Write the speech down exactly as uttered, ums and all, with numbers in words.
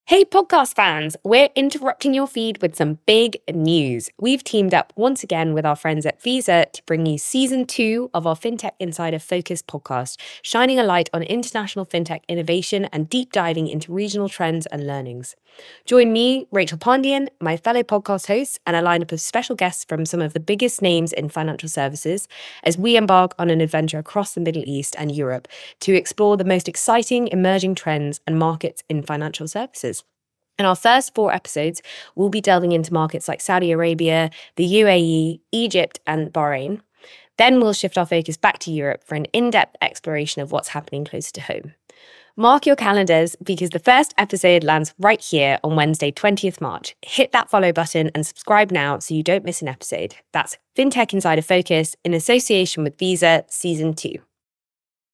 Hey, podcast fans, we're interrupting your feed with some big news. We've teamed up once again with our friends at Visa to bring you season two of our FinTech Insider Focus podcast, shining a light on international FinTech innovation and deep diving into regional trends and learnings. Join me, Rachel Pandian, my fellow podcast hosts, and a lineup of special guests from some of the biggest names in financial services as we embark on an adventure across the Middle East and Europe to explore the most exciting emerging trends and markets in financial services. In our first four episodes, we'll be delving into markets like Saudi Arabia, the U A E, Egypt, and Bahrain. Then we'll shift our focus back to Europe for an in-depth exploration of what's happening closer to home. Mark your calendars because the first episode lands right here on Wednesday, twentieth March. Hit that follow button and subscribe now so you don't miss an episode. That's FinTech Insider Focus in association with Visa Season two.